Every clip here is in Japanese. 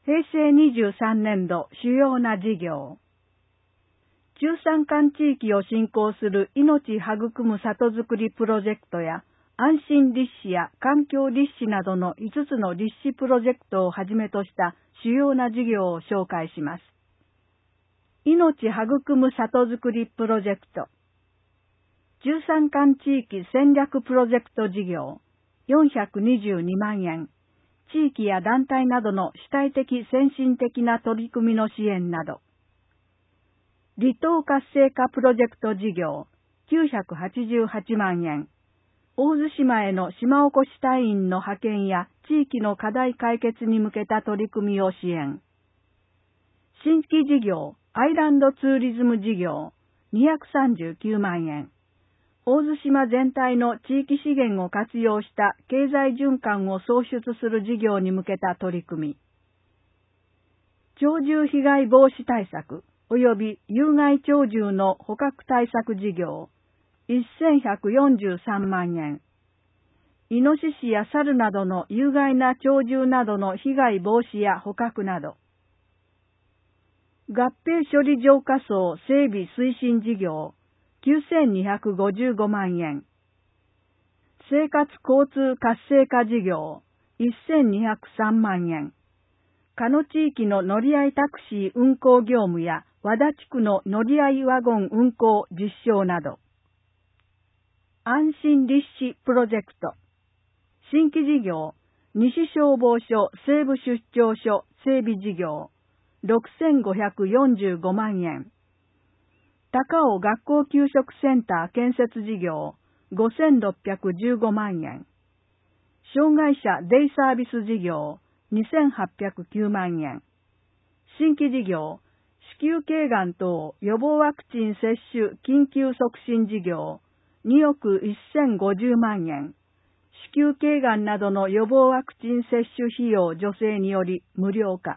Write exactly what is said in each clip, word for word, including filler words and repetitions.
へいせいにじゅうさんねんど主要な事業。中山間地域を振興する命育む里づくりプロジェクトや、安心立志や環境立志などのいつつの立志プロジェクトをはじめとした主要な事業を紹介します。命育む里づくりプロジェクト。中山間地域戦略プロジェクト事業よんひゃくにじゅうにまんえん。地域や団体などの主体的先進的な取り組みの支援など。離島活性化プロジェクト事業きゅうひゃくはちじゅうはちまんえん。大津島への島おこし隊員の派遣や地域の課題解決に向けた取り組みを支援。新規事業アイランドツーリズム事業にひゃくさんじゅうきゅうまんえん。大津島全体の地域資源を活用した経済循環を創出する事業に向けた取り組み。鳥獣被害防止対策及び有害鳥獣の捕獲対策事業せんひゃくよんじゅうさんまんえん。イノシシやサルなどの有害な鳥獣などの被害防止や捕獲など。合併処理浄化槽整備推進事業きゅうせんにひゃくごじゅうごまんえん。生活交通活性化事業せんにひゃくさんまんえん。加野地域の乗り合いタクシー運行業務や和田地区の乗り合いワゴン運行実証など。安心立志プロジェクト。新規事業、西消防署西部出張所整備事業ろくせんごひゃくよんじゅうごまんえん。高尾学校給食センター建設事業ごせんろっぴゃくじゅうごまんえん。障害者デイサービス事業にせんはっぴゃくきゅうまんえん。新規事業、子宮頸がん等予防ワクチン接種緊急促進事業におくせんごじゅうまんえん。子宮頸がんなどの予防ワクチン接種費用助成により無料化。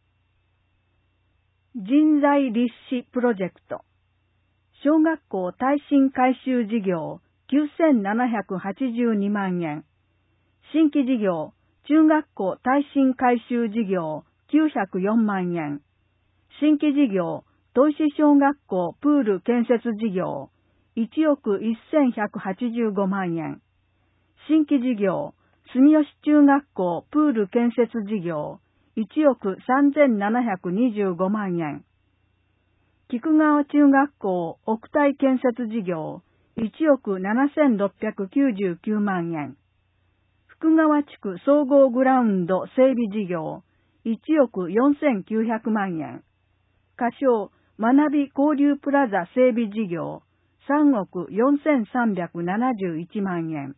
人材立志プロジェクト。小学校耐震改修事業きゅうせんななひゃくはちじゅうにまんえん。新規事業、中学校耐震改修事業きゅうひゃくよんまんえん。新規事業、砥石小学校プール建設事業いちおくせんひゃくはちじゅうごまんえん。新規事業、住吉中学校プール建設事業いちおくさんぜんななひゃくにじゅうごまんえん。菊川中学校屋体建設事業いちおくななせんろっぴゃくきゅうじゅうきゅうまんえん。福川地区総合グラウンド整備事業いちおくよんせんきゅうひゃくまんえん。仮称学び交流プラザ整備事業さんおくよんせんさんびゃくななじゅういちまんえん。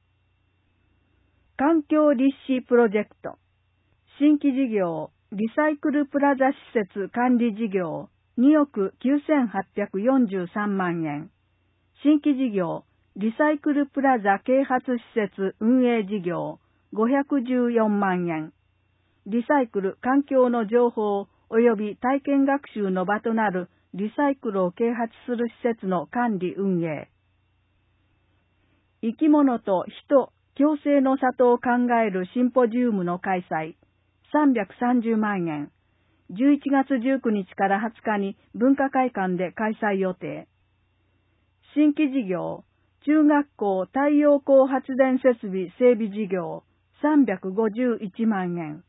環境立志プロジェクト。新規事業、リサイクルプラザ施設管理事業におくきゅうせんはっぴゃくよんじゅうさんまんえん。新規事業、リサイクルプラザ啓発施設運営事業ごひゃくじゅうよんまんえん。リサイクル環境の情報及び体験学習の場となるリサイクルを啓発する施設の管理運営。生き物と人共生の里を考えるシンポジウムの開催さんびゃくさんじゅうまんえん。じゅういちがつじゅうくにちからはつかに文化会館で開催予定。新規事業、中学校太陽光発電設備整備事業さんびゃくごじゅういちまんえん。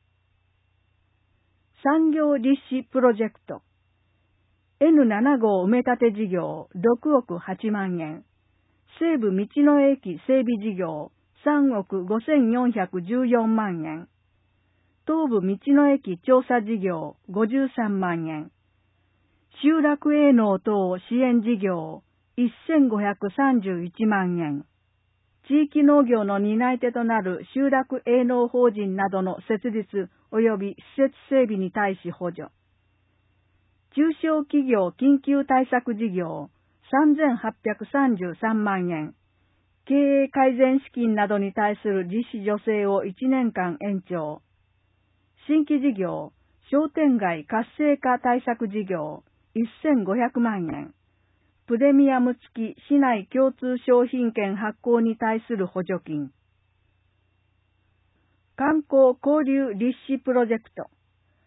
産業立志プロジェクト。エヌなな 号埋め立て事業ろくおくはちまんえん。西武道の駅整備事業さんおくごせんよんひゃくじゅうよんまんえん。東武道の駅調査事業ごじゅうさんまんえん。集落営農等支援事業せんごひゃくさんじゅういちまんえん。地域農業の担い手となる集落営農法人などの設立及び施設整備に対し補助。中小企業緊急対策事業さんぜんはっぴゃくさんじゅうさんまんえん。経営改善資金などに対する実施助成をいちねんかん延長。新規事業、商店街活性化対策事業せんごひゃくまんえん。プレミアム付き市内共通商品券発行に対する補助金。観光交流立志プロジェクト。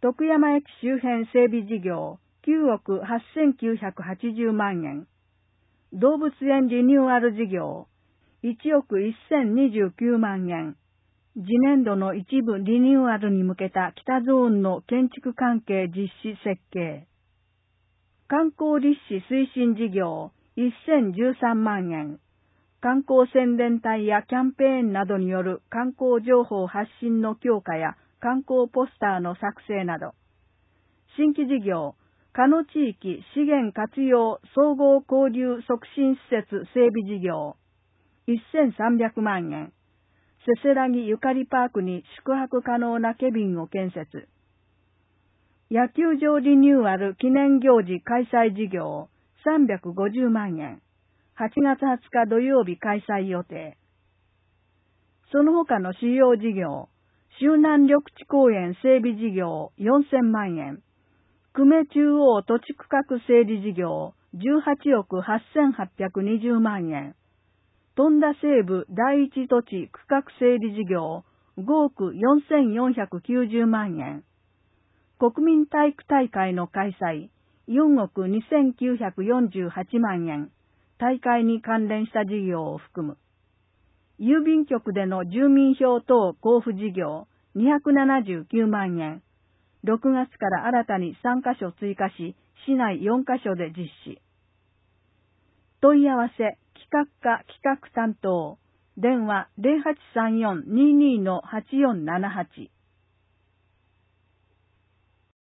徳山駅周辺整備事業きゅうおくはっせんきゅうひゃくはちじゅうまんえん。動物園リニューアル事業いちおくせんにじゅうきゅうまんえん。次年度の一部リニューアルに向けた北ゾーンの建築関係実施設計。観光立志推進事業せんじゅうさんまんえん。観光宣伝隊やキャンペーンなどによる観光情報発信の強化や観光ポスターの作成など。新規事業、鹿野地域資源活用総合交流促進施設整備事業せんさんびゃくまんえん。せせらぎゆかりパークに宿泊可能なケビンを建設。野球場リニューアル記念行事開催事業さんびゃくごじゅうまんえん。はちがつはつか土曜日開催予定。その他の主要事業、周南緑地公園整備事業よんせんまんえん。久米中央土地区画整理事業じゅうはちおくはっせんはっぴゃくにじゅうまんえん。富田西部第一土地区画整理事業ごおくよんせんよんひゃくきゅうじゅうまんえん。国民体育大会の開催よんおくにせんきゅうひゃくよんじゅうはちまんえん。大会に関連した事業を含む。郵便局での住民票等交付事業にひゃくななじゅうきゅうまんえん。ろくがつから新たにさんかしょ追加し、市内よんかしょで実施。問い合わせ、企画課企画担当、電話 ゼロはちさんよんにーにーのはちよんななはち。